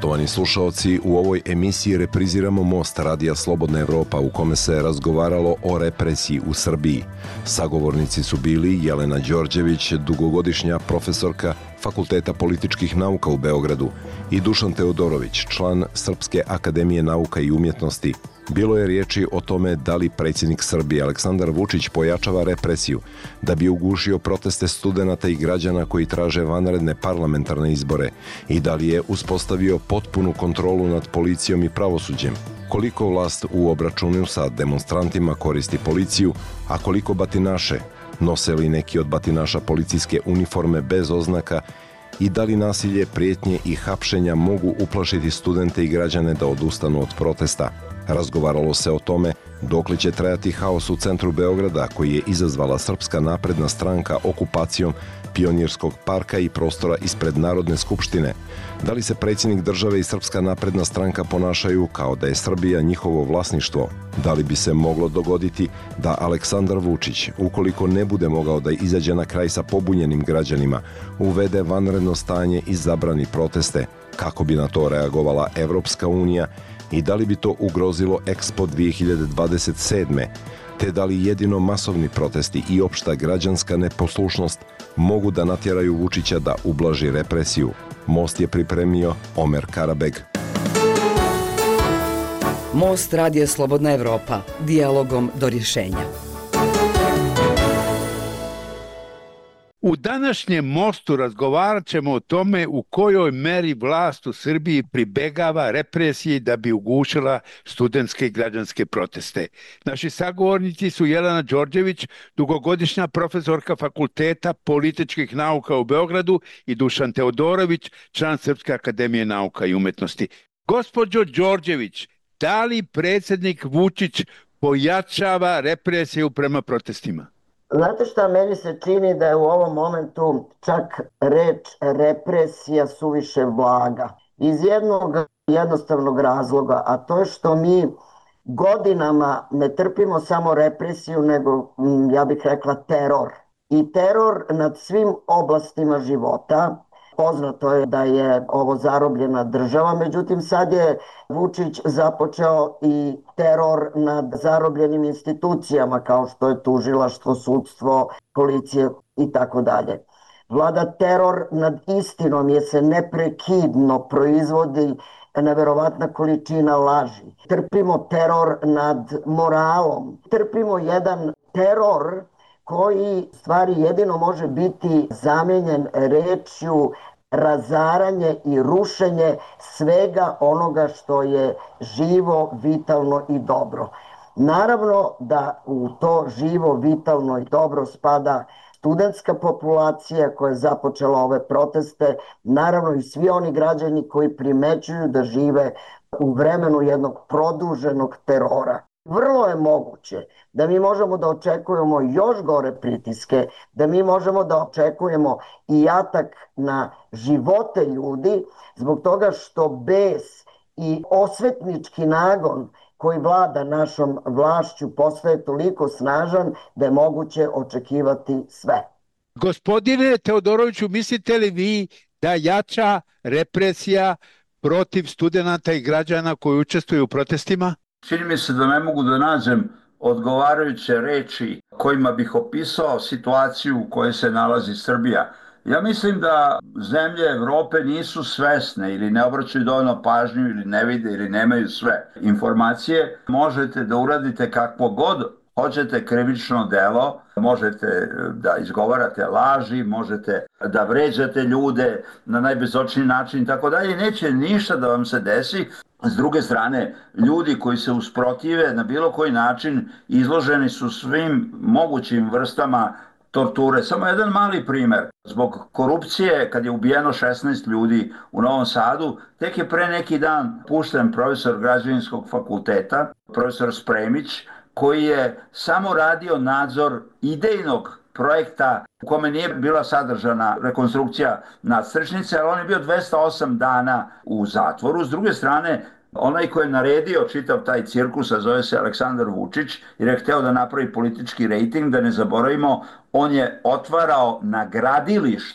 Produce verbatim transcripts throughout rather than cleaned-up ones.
Poštovani slušaoci, u ovoj emisiji repriziramo Most Radija Slobodna Evropa u kome se razgovaralo o represiji u Srbiji. Sagovornici su bili Jelena Đorđević, dugogodišnja profesorka Fakulteta političkih nauka u Beogradu, i Dušan Teodorović, član Srpske akademije nauka i umjetnosti. Bilo je riječi o tome da li predsjednik Srbije Aleksandar Vučić pojačava represiju da bi ugušio proteste studenata i građana koji traže vanredne parlamentarne izbore i da li je uspostavio potpunu kontrolu nad policijom i pravosuđem. Koliko vlast u obračunu sa demonstrantima koristi policiju, a koliko batinaše, nose li neki od batinaša policijske uniforme bez oznaka i da li nasilje, prijetnje i hapšenja mogu uplašiti studente i građane da odustanu od protesta. Razgovaralo se o tome dokle će trajati haos u centru Beograda koji je izazvala Srpska napredna stranka okupacijom Pionirskog parka i prostora ispred Narodne skupštine. Da li se predsjednik države i Srpska napredna stranka ponašaju kao da je Srbija njihovo vlasništvo? Da li bi se moglo dogoditi da Aleksandar Vučić, ukoliko ne bude mogao da izađe na kraj sa pobunjenim građanima, uvede vanredno stanje i zabrani proteste? Kako bi na to reagovala Evropska unija i da li bi to ugrozilo Expo dvije hiljade dvadeset sedme, te da li jedino masovni protesti i opšta građanska neposlušnost mogu da natjeraju Vučića da ublaži represiju? Most je pripremio Omer Karabeg. Most Radija Slobodna Evropa, dijalogom do rješenja. U današnjem Mostu razgovarat ćemo o tome u kojoj meri vlast u Srbiji pribegava represiji da bi ugušila studentske i građanske proteste. Naši sagovornici su Jelena Đorđević, dugogodišnja profesorka Fakulteta političkih nauka u Beogradu, i Dušan Teodorović, član Srpske akademije nauka i umjetnosti. Gospođo Đorđević, da li predsjednik Vučić pojačava represiju prema protestima? Znate šta, meni se čini da je u ovom momentu čak reč represija suviše blaga. Iz jednog jednostavnog razloga, a to je što mi godinama ne trpimo samo represiju, nego, ja bih rekla, teror. I teror nad svim oblastima života. Poznato je da je ovo zarobljena država, međutim sad je Vučić započeo i teror nad zarobljenim institucijama kao što je tužilaštvo, sudstvo, policija i tako dalje. Vlada teror nad istinom jer se neprekidno proizvodi neverovatna količina laži. Trpimo teror nad moralom. Trpimo jedan teror koji stvari jedino može biti zamijenjen rečju razaranje i rušenje svega onoga što je živo, vitalno i dobro. Naravno da u to živo, vitalno i dobro spada studentska populacija koja je započela ove proteste, naravno i svi oni građani koji primećuju da žive u vremenu jednog produženog terora. Vrlo je moguće da mi možemo da očekujemo još gore pritiske, da mi možemo da očekujemo i atak na živote ljudi zbog toga što bes i osvetnički nagon koji vlada našom vlašću postaje toliko snažan da je moguće očekivati sve. Gospodine Teodoroviću, mislite li vi da jača represija protiv studenata i građana koji učestvuju u protestima? Čini mi se da ne mogu da nađem odgovarajuće reči kojima bih opisao situaciju u kojoj se nalazi Srbija. Ja mislim da zemlje Evrope nisu svesne ili ne obraćaju dovoljno pažnju ili ne vide ili nemaju sve informacije. Možete da uradite kakvo god hoćete krivično delo, možete da izgovarate laži, možete da vređate ljude na najbezočniji način i tako dalje. Neće ništa da vam se desi. S druge strane, ljudi koji se usprotive na bilo koji način izloženi su svim mogućim vrstama torture. Samo jedan mali primer. Zbog korupcije, kad je ubijeno šesnaest ljudi u Novom Sadu, tek je pre neki dan pušten profesor građevinskog fakulteta, profesor Spremić, koji je samo radio nadzor idejnog projekta u kome nije bila sadržana rekonstrukcija nadstrešnice, ali on je bio dvesta osam dana u zatvoru. S druge strane, onaj koji je naredio čitav taj cirkus, a zove se Aleksandar Vučić, jer je hteo da napravi politički rejting, da ne zaboravimo, on je otvarao na gradilištu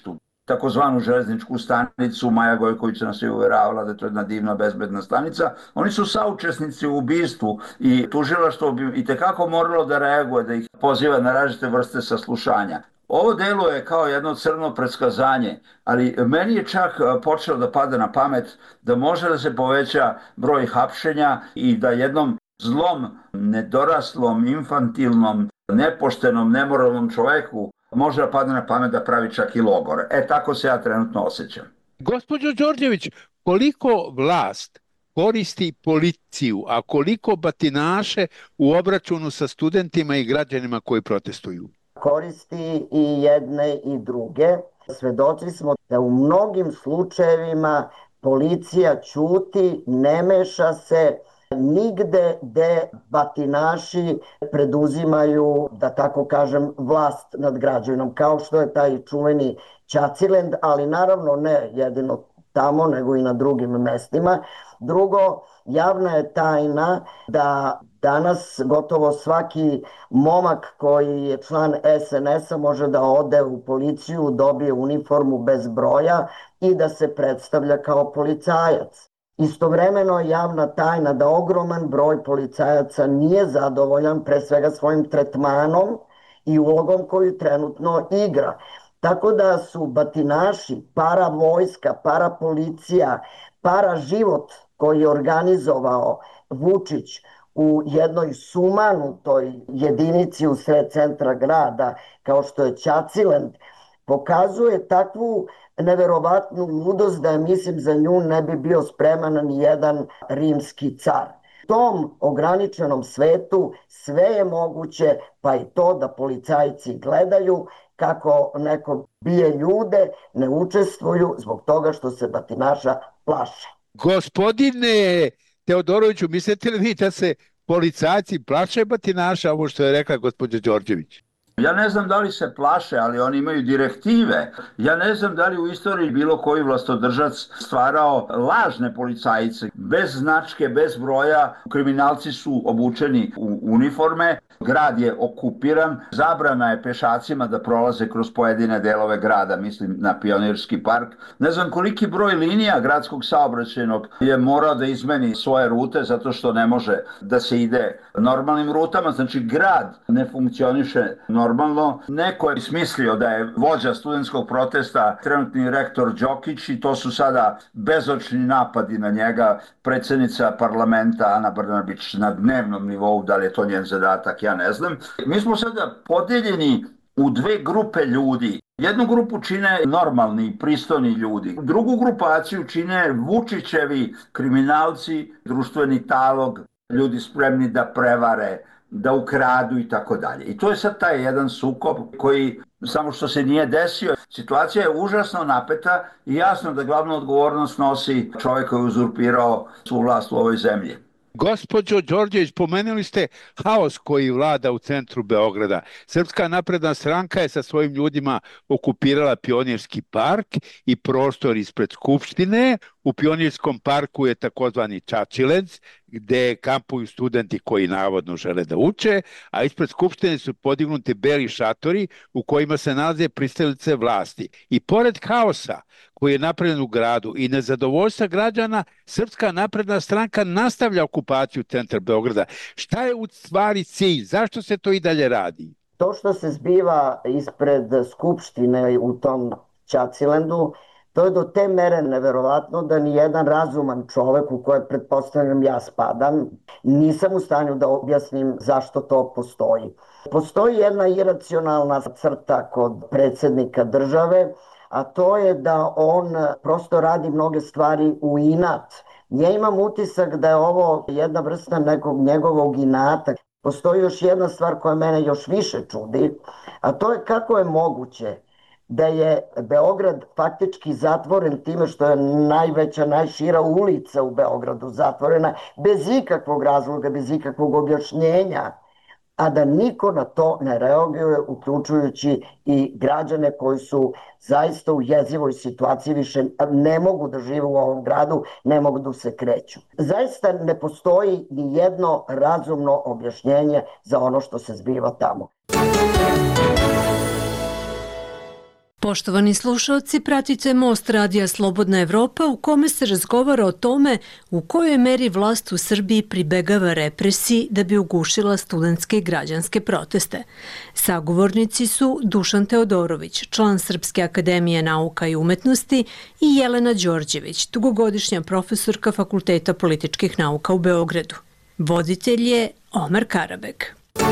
takozvanu železničku stanicu. Maja Gojković nas je uveravala da je to jedna divna, bezbedna stanica. Oni su saučesnici u ubistvu i tužilaštvo bi itekako moralo da reaguje, da ih poziva na različite vrste saslušanja. Ovo deluje kao jedno crno predskazanje, ali meni je čak počelo da pada na pamet da može da se poveća broj hapšenja i da jednom zlom, nedoraslom, infantilnom, nepoštenom, nemoralnom čoveku može da padne na pamet da pravi čak i logor. E, tako se ja trenutno osjećam. Gospođo Đorđević, koliko vlast koristi policiju, a koliko batinaše u obračunu sa studentima i građanima koji protestuju? Koristi i jedne i druge. Svedoci smo da u mnogim slučajevima policija ćuti, ne meša se nigde gde batinaši preduzimaju, da tako kažem, vlast nad građanom, kao što je taj čuveni Ćacilend, ali naravno ne jedino tamo, nego i na drugim mestima. Drugo, javna je tajna da danas gotovo svaki momak koji je član es en es-a može da ode u policiju, dobije uniformu bez broja i da se predstavlja kao policajac. Istovremeno je javna tajna da ogroman broj policajaca nije zadovoljan pre svega svojim tretmanom i ulogom koju trenutno igra. Tako da su batinaši, para vojska, para policija, para život koji je organizovao Vučić u jednoj sumanutoj jedinici u sred centra grada, kao što je Ćacilend, pokazuje takvu neverovatnu ludost da, mislim, za nju ne bi bio spreman ni jedan rimski car. U tom ograničenom svetu sve je moguće, pa i to da policajci gledaju kako neko bije ljude, ne učestvuju zbog toga što se batinaša plaše. Gospodine Teodoroviću, mislite li vi da se policajci plaše batinaša, ovo što je rekla gospođa Đorđević? Ja ne znam da li se plaše, ali oni imaju direktive. Ja ne znam da li u istoriji bilo koji vlastodržac stvarao lažne policajce, bez značke, bez broja. Kriminalci su obučeni u uniforme, grad je okupiran, zabrana je pešacima da prolaze kroz pojedine delove grada, mislim na Pionirski park. Ne znam koliki broj linija gradskog saobraćajnog je morao da izmeni svoje rute zato što ne može da se ide normalnim rutama. Znači grad ne funkcioniše normalno. Normalno, neko je smislio da je vođa studentskog protesta trenutni rektor Đokić i to su sada bezočni napadi na njega, predsjednica parlamenta Ana Brnabić na dnevnom nivou, da li je to njen zadatak, ja ne znam. Mi smo sada podeljeni u dve grupe ljudi. Jednu grupu čine normalni, pristojni ljudi. Drugu grupaciju čine Vučićevi kriminalci, društveni talog, ljudi spremni da prevare, da ukradu i tako dalje. I to je sad taj jedan sukob koji, samo što se nije desio, situacija je užasno napeta i jasno da glavnu odgovornost nosi čovjek koji je uzurpirao svu vlast u ovoj zemlji. Gospođo Đorđević, pomenuli ste haos koji vlada u centru Beograda. Srpska napredna stranka je sa svojim ljudima okupirala Pionirski park i prostor ispred Skupštine. U Pionirskom parku je takozvani Ćaćilend, gde kampuju studenti koji navodno žele da uče, a ispred Skupštine su podignuti beli šatori u kojima se nalaze pristalice vlasti. I pored haosa koji je napravljen u gradu i nezadovoljstva građana, Srpska napredna stranka nastavlja okupaciju centra Beograda. Šta je u stvari cilj? Zašto se to i dalje radi? To što se zbiva ispred Skupštine u tom Ćacilendu, to je do te mere neverovatno da ni jedan razuman čovek, u koje pretpostavljam ja spadam, nisam u stanju da objasnim zašto to postoji. Postoji jedna iracionalna crta kod predsjednika države, a to je da on prosto radi mnoge stvari u inat. Ja imam utisak da je ovo jedna vrsta nekog njegovog inata. Postoji još jedna stvar koja mene još više čudi, a to je kako je moguće da je Beograd faktički zatvoren time što je najveća, najšira ulica u Beogradu zatvorena bez ikakvog razloga, bez ikakvog objašnjenja, a da niko na to ne reaguje, uključujući i građane koji su zaista u jezivoj situaciji, više ne mogu da žive u ovom gradu, ne mogu da se kreću. Zaista ne postoji ni jedno razumno objašnjenje za ono što se zbiva tamo. Poštovani slušalci, pratite Most radija Slobodna Evropa u kome se razgovara o tome u kojoj meri vlast u Srbiji pribegava represiji da bi ugušila studentske i građanske proteste. Sagovornici su Dušan Teodorović, član Srpske akademije nauka i umetnosti, i Jelena Đorđević, dugogodišnja profesorka Fakulteta političkih nauka u Beogradu. Voditelj je Omer Karabek.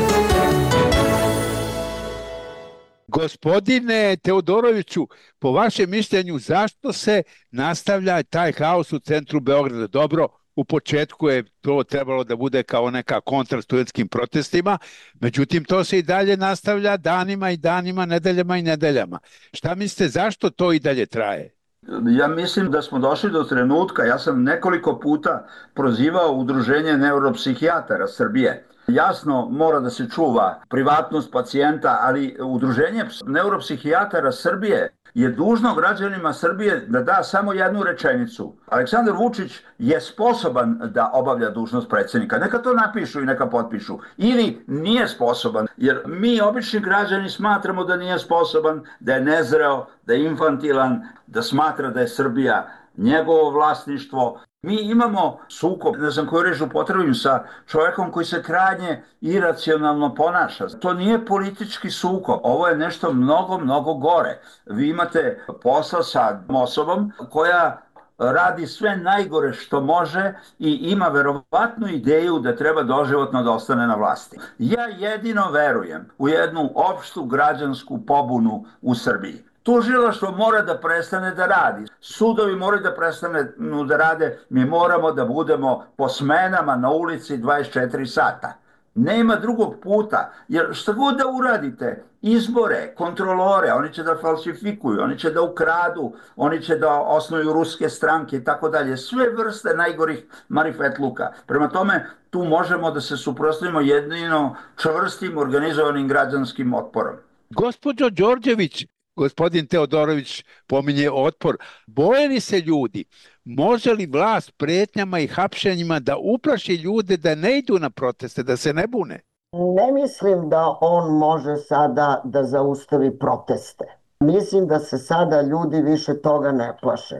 Gospodine Teodoroviću, po vašem mišljenju, zašto se nastavlja taj haos u centru Beograda? Dobro, u početku je to trebalo da bude kao neka kontra studentskim protestima, međutim to se i dalje nastavlja danima i danima, nedeljama i nedeljama. Šta mislite, zašto to i dalje traje? Ja mislim da smo došli do trenutka, ja sam nekoliko puta prozivao Udruženje neuropsihijatara Srbije. Jasno, mora da se čuva privatnost pacijenta, ali Udruženje neuropsihijatara Srbije je dužno građanima Srbije da da samo jednu rečenicu. Aleksandar Vučić je sposoban da obavlja dužnost predsjednika. Neka to napišu i neka potpišu. Ili nije sposoban, jer mi obični građani smatramo da nije sposoban, da je nezreo, da je infantilan, da smatra da je Srbija njegovo vlasništvo. Mi imamo sukob, ne znam koju reč upotrebim, sa čovjekom koji se krajnje iracionalno ponaša. To nije politički sukob, ovo je nešto mnogo, mnogo gore. Vi imate posla sa osobom koja radi sve najgore što može i ima verovatnu ideju da treba doživotno da ostane na vlasti. Ja jedino verujem u jednu opštu građansku pobunu u Srbiji. Tužilaštvo mora da prestane da radi. Sudovi moraju da prestane da rade. Mi moramo da budemo po smenama na ulici dvadeset četiri sata. Nema drugog puta, jer šta god da uradite, izbore, kontrolore, oni će da falsifikuju, oni će da ukradu, oni će da osnuju ruske stranke i tako dalje. Sve vrste najgorih marifetluka. Prema tome, tu možemo da se suprotstavimo jedino čvrstim organizovanim građanskim otporom. Gospođo Đorđević, gospodin Teodorović pominje otpor. Boje li se ljudi? Može li vlast pretnjama i hapšenjima da uplaši ljude da ne idu na proteste, da se ne bune? Ne mislim da on može sada da zaustavi proteste. Mislim da se sada ljudi više toga ne plaše.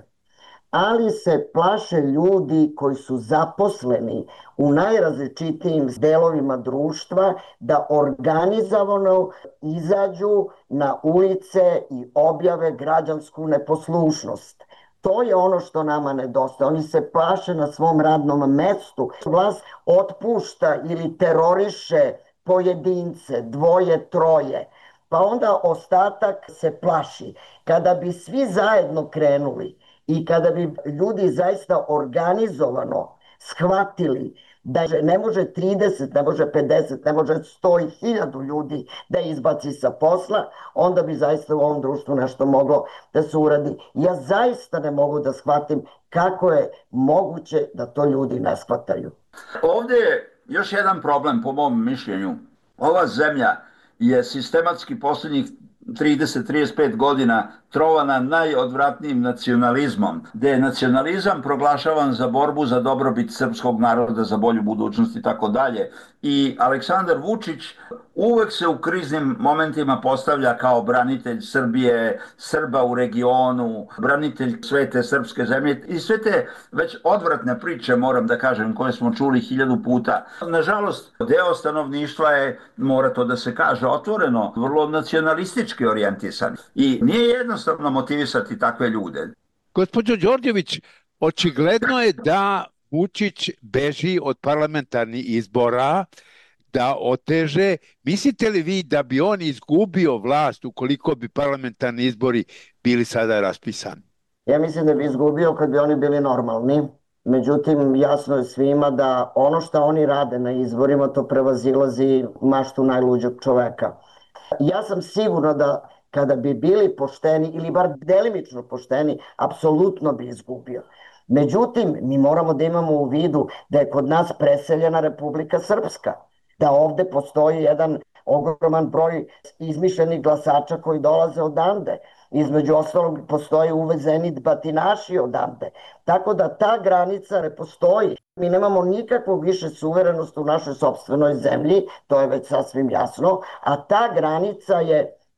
Ali se plaše ljudi koji su zaposleni u najrazličitijim delovima društva da organizovano izađu na ulice i objave građansku neposlušnost. To je ono što nama nedostaje. Oni se plaše na svom radnom mestu. Vlast otpušta ili teroriše pojedince, dvoje, troje. Pa onda ostatak se plaši. Kada bi svi zajedno krenuli i kada bi ljudi zaista organizovano shvatili da ne može trideset, ne može pedeset, ne može sto i hiljadu ljudi da izbaci sa posla, onda bi zaista u ovom društvu nešto moglo da se uradi. Ja zaista ne mogu da shvatim kako je moguće da to ljudi ne shvataju. Ovdje je još jedan problem po mom mišljenju. Ova zemlja je sistematski posljednjih trideset do trideset pet godina trovana najodvratnijim nacionalizmom, gde je nacionalizam proglašavan za borbu za dobrobit srpskog naroda, za bolju budućnost i tako dalje. I Aleksandar Vučić uvek se u kriznim momentima postavlja kao branitelj Srbije, Srba u regionu, branitelj svete srpske zemlje i sve te već odvratne priče, moram da kažem, koje smo čuli hiljadu puta. Nažalost, deo stanovništva je, mora to da se kaže otvoreno, vrlo nacionalistički orijentisan i nije jednostavno motivisati takve ljude. Gospođo Đorđević, očigledno je da Vučić beži od parlamentarnih izbora, da oteže. Mislite li vi da bi on izgubio vlast ukoliko bi parlamentarni izbori bili sada raspisani? Ja mislim da bi izgubio kad bi oni bili normalni. Međutim, jasno je svima da ono što oni rade na izborima to prevazilazi maštu najluđeg čoveka. Ja sam sigurna da kada bi bili pošteni ili bar delimično pošteni, apsolutno bi izgubio. Međutim, mi moramo da imamo u vidu da je kod nas preseljena Republika Srpska, da ovde postoji jedan ogroman broj izmišljenih glasača koji dolaze odande. Između ostalog postoje uvezeni batinaši odande. Tako da ta granica ne postoji. Mi nemamo nikakvu više suverenost u našoj sopstvenoj zemlji, to je već sasvim jasno, a ta granica je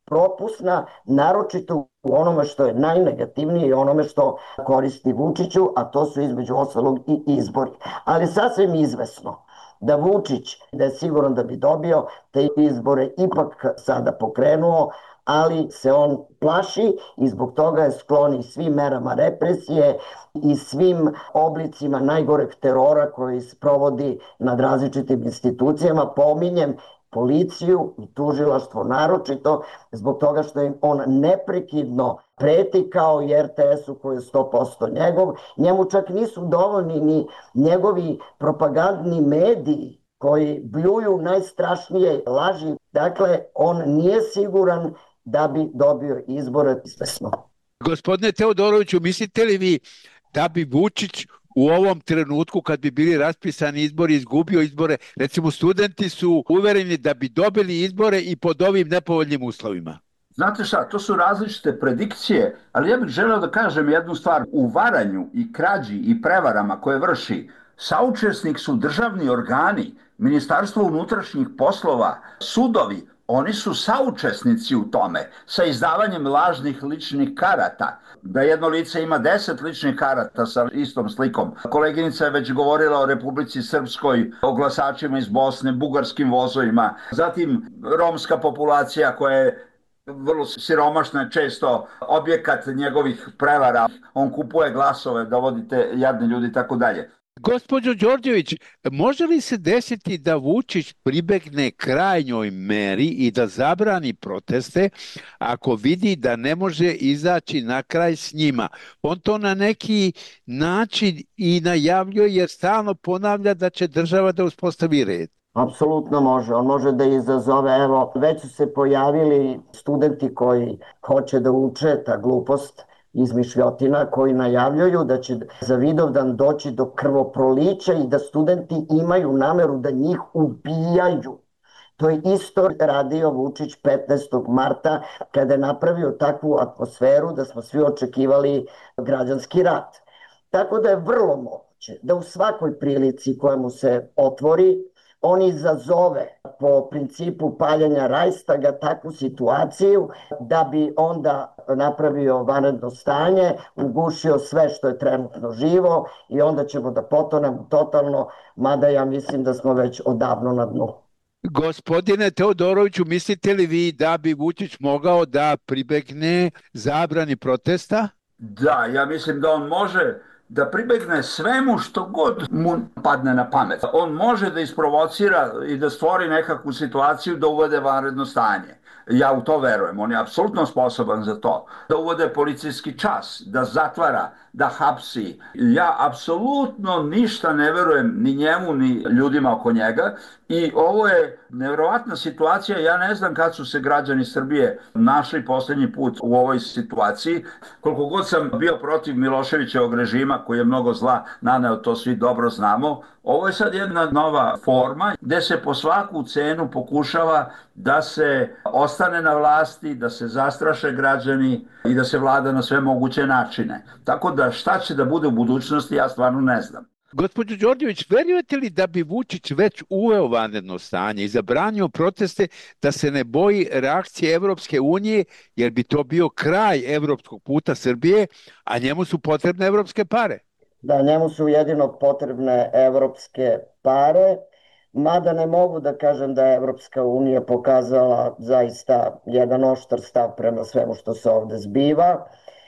propusna, naročito u onome što je najnegativnije i onome što koristi Vučiću, a to su između ostalog i izbori. Ali sasvim izvesno da Vučić, da je siguran da bi dobio te izbore, ipak sada pokrenuo, ali se on plaši i zbog toga je sklon i svim merama represije i svim oblicima najgoreg terora koji se provodi nad različitim institucijama. Pominjem policiju i tužilaštvo naročito zbog toga što im on neprekidno preti kao i er te esu koji je sto posto njegov. Njemu čak nisu dovoljni ni njegovi propagandni mediji koji bljuju najstrašnije laži. Dakle, on nije siguran da bi dobio izbore izvesno. Gospodine Teodoroviću, mislite li vi da bi Vučić u ovom trenutku kad bi bili raspisani izbori izgubio izbore? Recimo, studenti su uvereni da bi dobili izbore i pod ovim nepovoljnim uslovima. Znate šta, to su različite predikcije, ali ja bih želeo da kažem jednu stvar. U varanju i krađi i prevarama koje vrši saučesnik su državni organi, Ministarstvo unutrašnjih poslova, sudovi. Oni su saučesnici u tome sa izdavanjem lažnih ličnih karata. Da jedno lice ima deset ličnih karata sa istom slikom. Koleginica je već govorila o Republici Srpskoj, o glasačima iz Bosne, bugarskim vozovima. Zatim romska populacija koja je vrlo siromašna, često objekat njegovih prevara. On kupuje glasove, dovodite jadni ljudi i tako dalje. Gospođo Đorđević, može li se desiti da Vučić pribegne krajnjoj meri i da zabrani proteste ako vidi da ne može izaći na kraj s njima? On to na neki način i najavljuje jer stalno ponavlja da će država da uspostavi red. Apsolutno može. On može da izazove, evo, već su se pojavili studenti koji hoće da uče ta glupost, izmišljotina, koji najavljuju da će za Vidovdan doći do krvoprolića i da studenti imaju nameru da njih ubijaju. To je isto radio Vučić petnaestog marta kada je napravio takvu atmosferu da smo svi očekivali građanski rat. Tako da je vrlo moguće da u svakoj prilici koja mu se otvori on izazove po principu paljenja Rajstaga takvu situaciju da bi onda napravio vanredno stanje, ugušio sve što je trenutno živo i onda ćemo da potonemo totalno, mada ja mislim da smo već odavno na dnu. Gospodine Teodoroviću, mislite li vi da bi Vučić mogao da pribegne zabrani protesta? Da, ja mislim da on može da pribegne svemu što god mu padne na pamet. On može da isprovocira i da stvori nekakvu situaciju da uvede vanredno stanje. Ja u to verujem, on je apsolutno sposoban za to. Da uvode policijski čas, da zatvara, da hapsi. Ja apsolutno ništa ne verujem ni njemu, ni ljudima oko njega. I ovo je nevjerovatna situacija. Ja ne znam kad su se građani Srbije našli poslednji put u ovoj situaciji. Koliko god sam bio protiv Miloševićevog režima, koji je mnogo zla naneo, to svi dobro znamo, ovo je sad jedna nova forma gde se po svaku cenu pokušava da se ostane na vlasti, da se zastraše građani i da se vlada na sve moguće načine. Tako da šta će da bude u budućnosti, ja stvarno ne znam. Gospođo Đorđević, verujete li da bi Vučić već uveo vanredno stanje i zabranio proteste, da se ne boji reakcije Evropske unije, jer bi to bio kraj evropskog puta Srbije, a njemu su potrebne evropske pare? Da, njemu su jedino potrebne evropske pare, mada ne mogu da kažem da je Evropska unija pokazala zaista jedan oštar stav prema svemu što se ovde zbiva.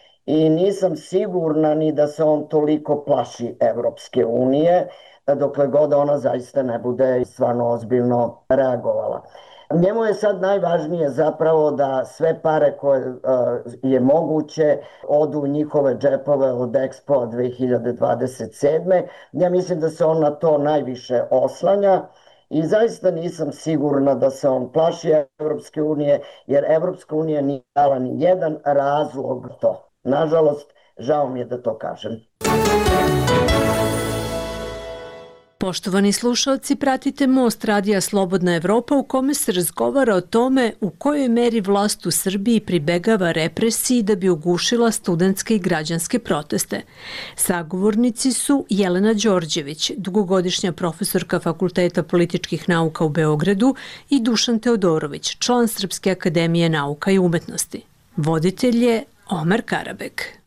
I nisam sigurna ni da se on toliko plaši Evropske unije, dokle god ona zaista ne bude stvarno ozbiljno reagovala. Njemu je sad najvažnije zapravo da sve pare koje uh, je moguće odu u njihove džepove od Expo dve hiljade dvadeset sedme. Ja mislim da se on na to najviše oslanja. I zaista nisam sigurna da se on plaši Evropske unije, jer Evropska unija nije dala ni jedan razlog to. Nažalost, žao mi je da to kažem. Poštovani slušalci, pratite Most radija Slobodna Evropa u kome se razgovara o tome u kojoj meri vlast u Srbiji pribegava represiji da bi ugušila studentske i građanske proteste. Sagovornici su Jelena Đorđević, dugogodišnja profesorka Fakulteta političkih nauka u Beogradu, i Dušan Teodorović, član Srpske akademije nauka i umetnosti. Voditelj je Omer Karabek.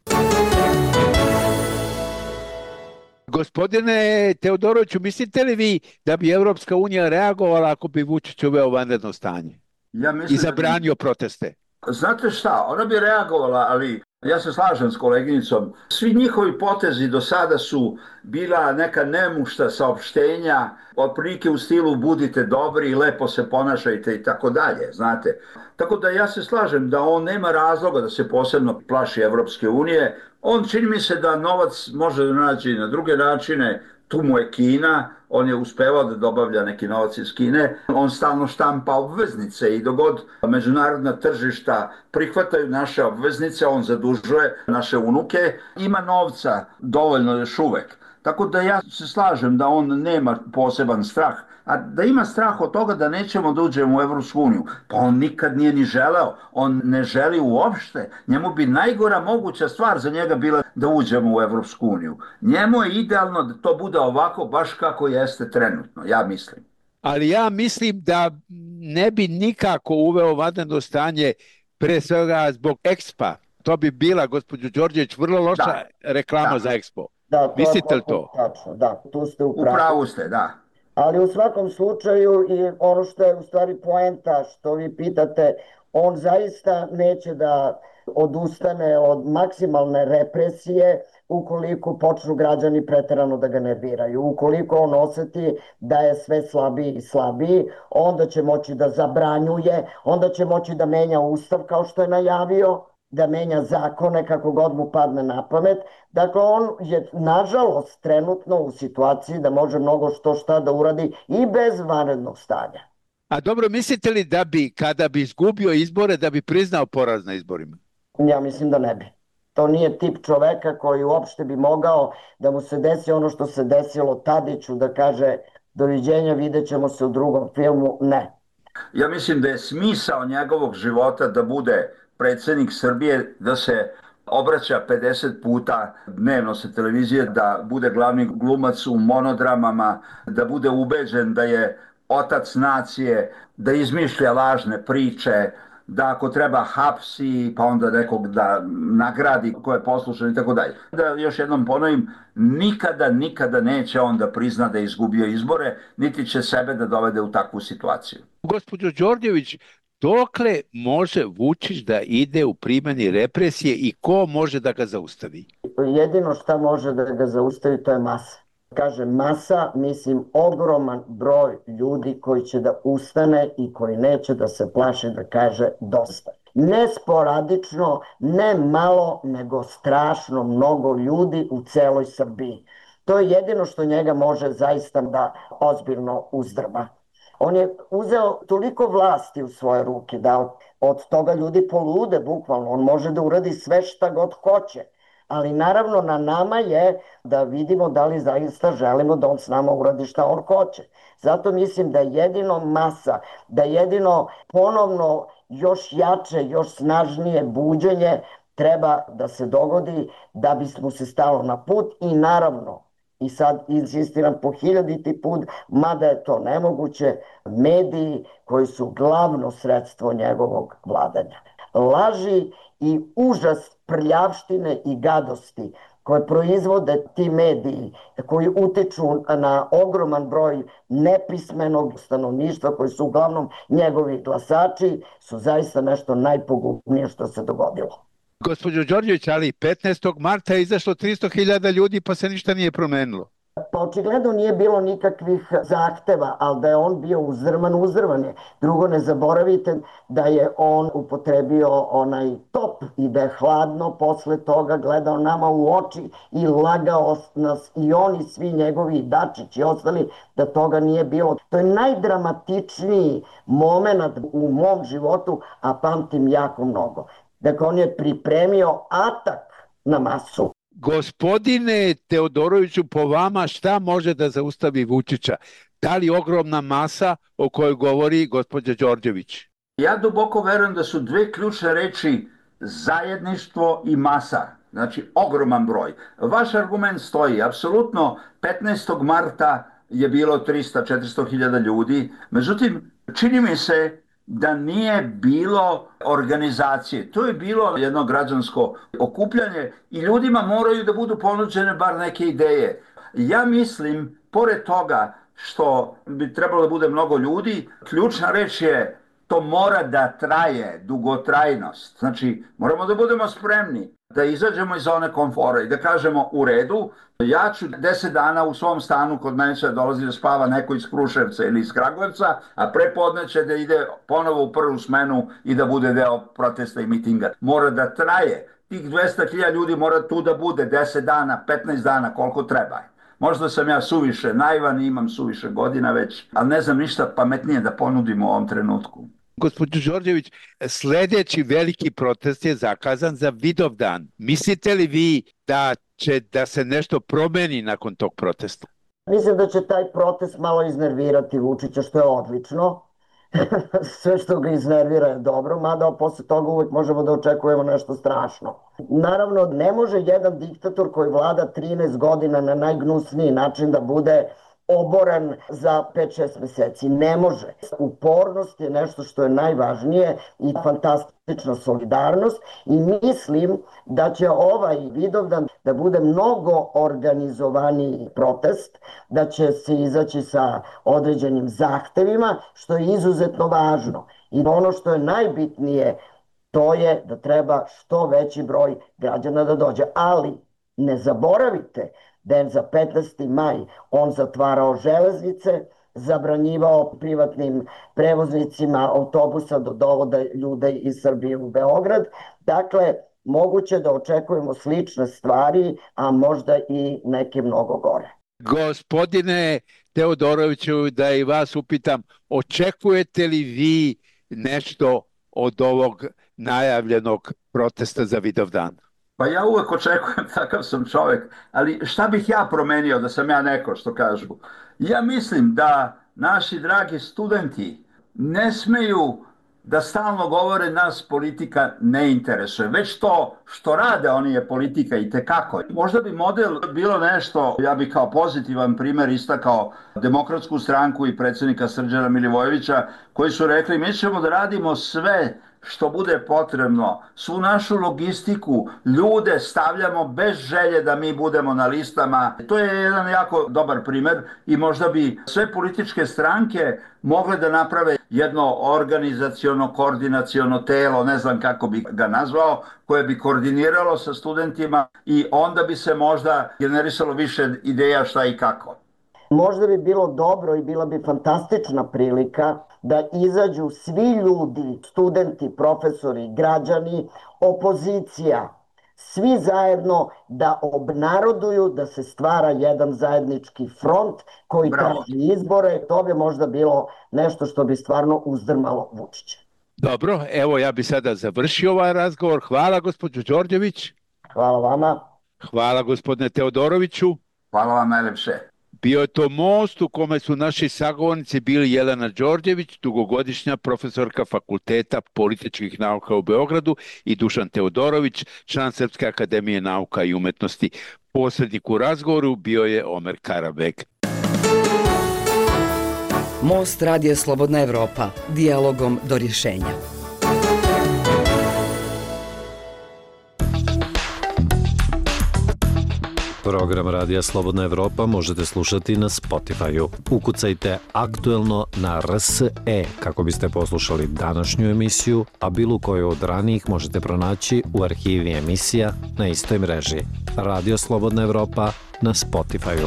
Gospodine Teodoroviću, mislite li vi da bi Evropska unija reagovala ako bi Vučić uveo vanredno stanje Ja mislim i zabranio da bi... proteste? Znate šta, ona bi reagovala, ali ja se slažem s koleginicom. Svi njihovi potezi do sada su bila neka nemušta saopštenja, otprilike u stilu budite dobri i lepo se ponašajte i tako dalje, znate. Tako da ja se slažem da on nema razloga da se posebno plaši Evropske unije. On čini mi se da novac može da nađe na druge načine. Tu mu je Kina, on je uspevao da dobavlja neki novac iz Kine, on stalno štampa obveznice i dogod međunarodna tržišta prihvataju naše obveznice, on zadužuje naše unuke, ima novca dovoljno još uvek. Tako da ja se slažem da on nema poseban strah, a da ima strah od toga da nećemo da uđemo u Evropsku uniju, pa on nikad nije ni želeo, on ne želi uopšte, njemu bi najgora moguća stvar za njega bila da uđemo u Evropsku uniju. Njemu je idealno da to bude ovako baš kako jeste trenutno, ja mislim. Ali ja mislim da ne bi nikako uveo vanredno stanje, pre svega zbog Expa. To bi bila, gospođo Đorđević, vrlo loša da. reklama da. za Expo. Da, to mislite li to? Tačno, da, tu ste u pravu. U pravu ste, da. Ali u svakom slučaju, i ono što je u stvari poenta što vi pitate, on zaista neće da odustane od maksimalne represije ukoliko počnu građani preterano da ga nerviraju. Ukoliko on oseti da je sve slabiji i slabiji, onda će moći da zabranjuje, onda će moći da menja ustav kao što je najavio, da menja zakone kako god mu padne na pamet. Dakle, on je nažalost trenutno u situaciji da može mnogo što šta da uradi i bez vanrednog stanja. A dobro, mislite li da bi, kada bi izgubio izbore, da bi priznao poraz na izborima? Ja mislim da ne bi. To nije tip čoveka koji uopšte bi mogao da mu se desi ono što se desilo Tadiću, da kaže doviđenja, vidjet ćemo se u drugom filmu. Ne. Ja mislim da je smisao njegovog života da bude predsjednik Srbije, da se obraća pedeset puta dnevno sa televizije, da bude glavni glumac u monodramama, da bude ubeđen da je otac nacije, da izmišlja lažne priče, da ako treba hapsi, pa onda nekog da nagradi ko je poslušan i tako dalje. Da još jednom ponovim, nikada, nikada neće on da prizna da je izgubio izbore, niti će sebe da dovede u takvu situaciju. Gospođo Đorđević, dokle može Vučić da ide u primjeni represije i ko može da ga zaustavi? Jedino šta može da ga zaustavi to je masa. Kaže masa, mislim ogroman broj ljudi koji će da ustane i koji neće da se plaše da kaže dosta. Ne sporadično, ne malo, nego strašno mnogo ljudi u celoj Srbiji. To je jedino što njega može zaista da ozbiljno uzdrma. On je uzeo toliko vlasti u svoje ruke da od toga ljudi polude bukvalno. On može da uradi sve šta god hoće. Ali naravno na nama je da vidimo da li zaista želimo da on s nama uradi šta on hoće. Zato mislim da jedino masa, da jedino ponovno još jače, još snažnije buđenje treba da se dogodi da bismo se stalo na put i naravno, i sad insistiram po hiljaditi put, mada je to nemoguće, mediji koji su glavno sredstvo njegovog vladanja. Laži i užas prljavštine i gadosti koje proizvode ti mediji, koji utiču na ogroman broj nepismenog stanovništva, koji su uglavnom njegovi glasači, su zaista nešto najpogubnije što se dogodilo. Gospođo Đorđević, ali petnaestog marta je izašlo tristo hiljada ljudi pa se ništa nije promenilo. Pa očigledno nije bilo nikakvih zahteva, ali da je on bio uzdrman, uzdrman je. Drugo, ne zaboravite da je on upotrebio onaj top i da je hladno posle toga gledao nama u oči i lagao nas i oni, svi njegovi Dačić i ostali, da toga nije bilo. To je najdramatičniji moment u mom životu, a pamtim jako mnogo. Dakle, on je pripremio atak na masu. Gospodine Teodoroviću, po vama šta može da zaustavi Vučića? Da li ogromna masa o kojoj govori gospođa Đorđević? Ja duboko verujem da su dve ključne reči zajedništvo i masa. Znači, ogroman broj. Vaš argument stoji. Apsolutno, petnaestog marta je bilo trista do četiristo hiljada ljudi. Međutim, čini mi se da nije bilo organizacije. To je bilo jedno građansko okupljanje i ljudima moraju da budu ponuđene bar neke ideje. Ja mislim, pored toga što bi trebalo da bude mnogo ljudi, ključna reč je to mora da traje, dugotrajnost. Znači, moramo da budemo spremni da izađemo iz zone komfora i da kažemo u redu, ja ću deset dana u svom stanu, kod mene će dolazi da spava neko iz Kruševca ili iz Kragujevca, a prepodne će da ide ponovo u prvu smenu i da bude deo protesta i mitinga. Mora da traje. Tih dvesta hiljada ljudi mora tu da bude deset dana, petnaest dana, koliko treba. Možda sam ja suviše naivan i imam suviše godina već, ali ne znam ništa pametnije da ponudim u ovom trenutku. Gospođo Đorđević, sljedeći veliki protest je zakazan za Vidovdan. Mislite li vi da će da se nešto promeni nakon tog protesta? Mislim da će taj protest malo iznervirati Vučića, što je odlično. Sve što ga iznervira je dobro, mada posle toga uvijek možemo da očekujemo nešto strašno. Naravno, ne može jedan diktator koji vlada trinaest godina na najgnusniji način da bude oboren za pet šest meseci. Ne može. Upornost je nešto što je najvažnije i fantastična solidarnost i mislim da će ovaj Vidovdan da bude mnogo organizovaniji protest, da će se izaći sa određenim zahtevima, što je izuzetno važno. I ono što je najbitnije, to je da treba što veći broj građana da dođe. Ali ne zaboravite da je za petnaesti maj on zatvarao železnice, zabranjivao privatnim prevoznicima autobusa da dovode ljude iz Srbije u Beograd. Dakle, moguće da očekujemo slične stvari, a možda i neke mnogo gore. Gospodine Teodoroviću, da i vas upitam, očekujete li vi nešto od ovog najavljenog protesta za Vidovdan? Pa ja uvek očekujem, takav sam čovjek, ali šta bih ja promenio da sam ja neko, što kažu? Ja mislim da naši dragi studenti ne smeju da stalno govore nas politika ne interesuje. Već to što rade oni je politika i tekako. Možda bi model bilo nešto, ja bih kao pozitivan primjer istakao Demokratsku stranku i predsjednika Srđana Milivojevića, koji su rekli mi ćemo da radimo sve što bude potrebno, svu našu logistiku, ljude stavljamo bez želje da mi budemo na listama. To je jedan jako dobar primjer i možda bi sve političke stranke mogle da naprave jedno organizaciono, koordinaciono telo, ne znam kako bi ga nazvao, koje bi koordiniralo sa studentima i onda bi se možda generisalo više ideja šta i kako. Možda bi bilo dobro i bila bi fantastična prilika da izađu svi ljudi, studenti, profesori, građani, opozicija, svi zajedno da obnaroduju da se stvara jedan zajednički front koji traži izbore. To bi možda bilo nešto što bi stvarno uzdrmalo Vučića. Dobro, evo ja bi sada završio ovaj razgovor. Hvala gospođo Đorđević. Hvala vama. Hvala gospodine Teodoroviću. Hvala vam najlepše. Bio je to most u kome su naši sagovornici bili Jelena Đorđević, dugogodišnja profesorka Fakulteta političkih nauka u Beogradu, i Dušan Teodorović, član Srpske akademije nauka i umetnosti. Posrednik u razgovoru bio je Omer Karabeg. Most Radija Slobodna Evropa. Dijalogom do rješenja. Program Radija Slobodna Evropa možete slušati na Spotify-u. Ukucajte aktuelno na R S E kako biste poslušali današnju emisiju, a bilo koju od ranijih možete pronaći u arhivi emisija na istoj mreži. Radio Slobodna Evropa na Spotify-u.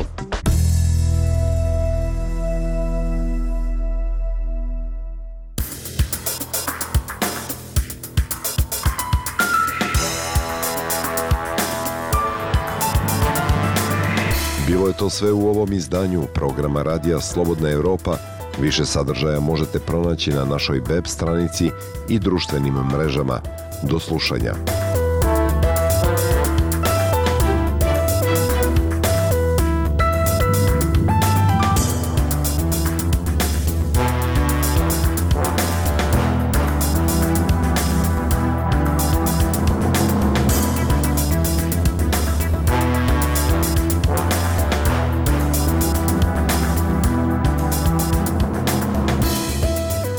Bilo je to sve u ovom izdanju programa Radija Slobodna Evropa. Više sadržaja možete pronaći na našoj web stranici i društvenim mrežama. Do slušanja.